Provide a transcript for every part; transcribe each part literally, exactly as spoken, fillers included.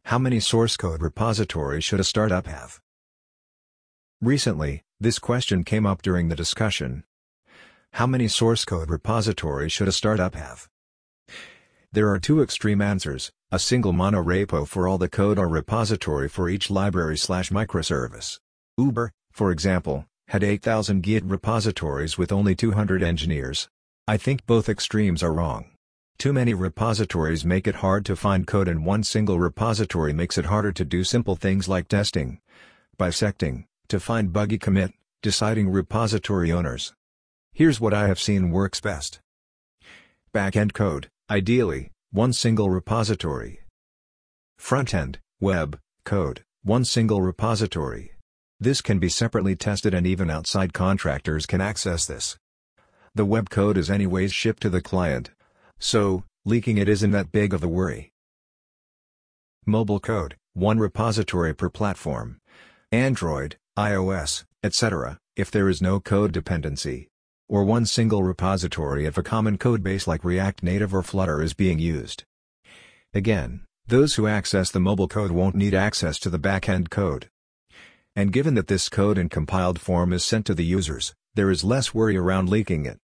How many source code repositories should a startup have? Recently, this question came up during the discussion. How many source code repositories should a startup have? There are two extreme answers: a single monorepo for all the code or repository for each library slash microservice. Uber, for example, had eight thousand Git repositories with only two hundred engineers. I think both extremes are wrong. Too many repositories make it hard to find code, and one single repository makes it harder to do simple things like testing, bisecting, to find buggy commit, deciding repository owners. Here's what I have seen works best. Backend code, ideally, one single repository. Frontend, web, code, one single repository. This can be separately tested and even outside contractors can access this. The web code is anyways shipped to the client, so leaking it isn't that big of a worry. Mobile code, one repository per platform. Android, iOS, et cetera, if there is no code dependency. Or one single repository if a common codebase like React Native or Flutter is being used. Again, those who access the mobile code won't need access to the backend code. And given that this code in compiled form is sent to the users, there is less worry around leaking it.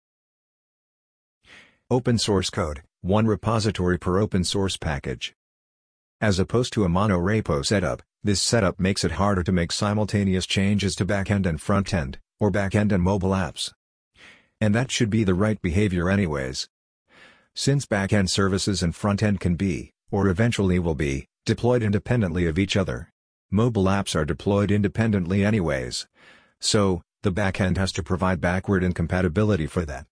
Open source code, one repository per open source package. As opposed to a monorepo setup, this setup makes it harder to make simultaneous changes to backend and frontend, or backend and mobile apps. And that should be the right behavior anyways. Since backend services and frontend can be, or eventually will be, deployed independently of each other. Mobile apps are deployed independently anyways. So, the backend has to provide backward incompatibility for that.